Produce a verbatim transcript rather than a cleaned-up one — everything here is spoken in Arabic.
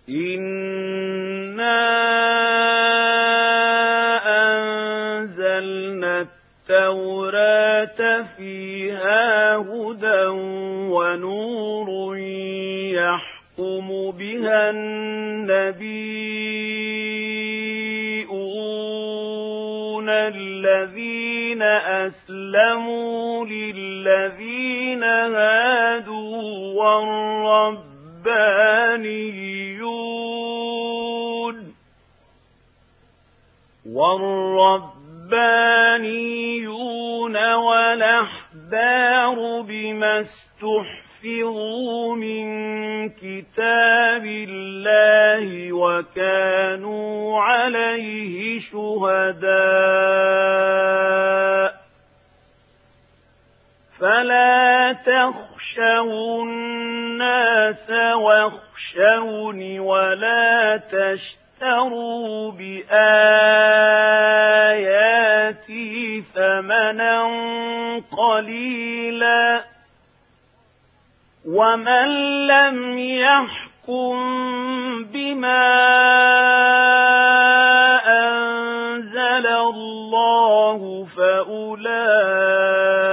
إنا أنزلنا التوراة فيها هدى ونور يحكم بها النبيون الذين أسلموا للذين هادوا والربانيون والربانيون والأحبار بما استحفظوا من كتاب الله وكانوا عليه شهداء فلا تخشوا الناس واخشوني ولا تشتروا بآياتي ثمنا قليلا ومن لم يحكم بما أنزل الله فأولئك